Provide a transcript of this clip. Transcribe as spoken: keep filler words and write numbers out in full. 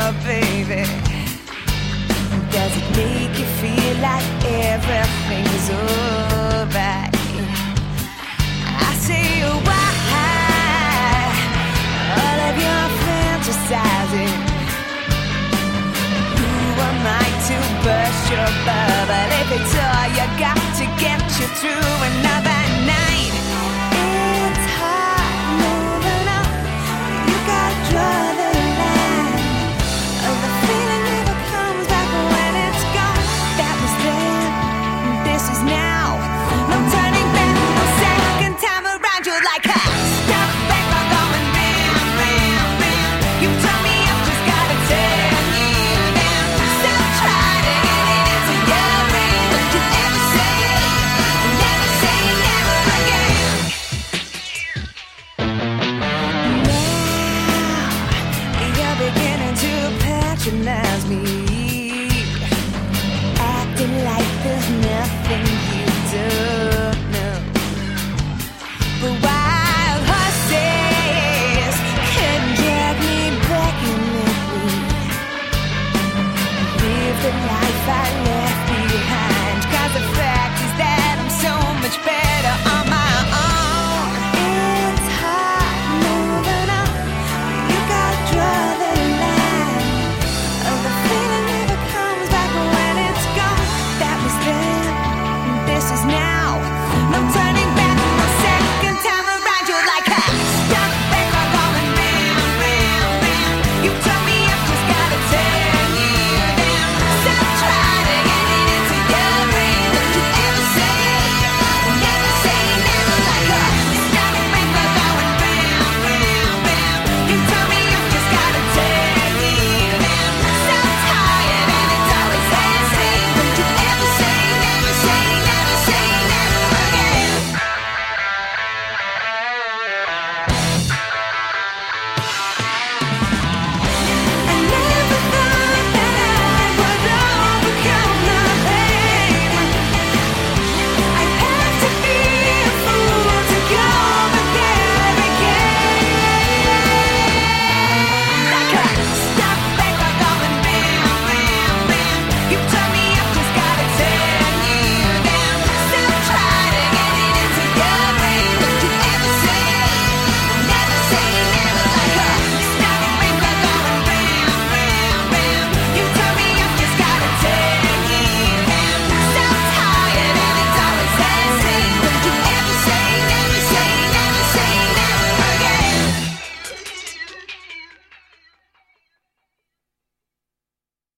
baby. Does it make you feel like everything's alright? I say why all of your fantasizing. Who am I to burst your bubble if it's all you got to get you through another night? It's hard moving on. You gotta draw the line. Oh, the feeling never comes back when it's gone. That was then, this is now. No turning back, no second time around. You're like a stop back, I'm going round, round, round. You tell me I've just gotta turn you down. So try to get it into your brain. You never say, never say never again. Now you're beginning to patronize me, acting like there's nothing you don't know. But wild horses couldn't get me back in with me. Live the life I left behind. 'Cause the fact is that I'm so much better on my own. It's hard moving on. You gotta draw the line. Oh, the feeling never comes back when it's gone. That was then, this is now.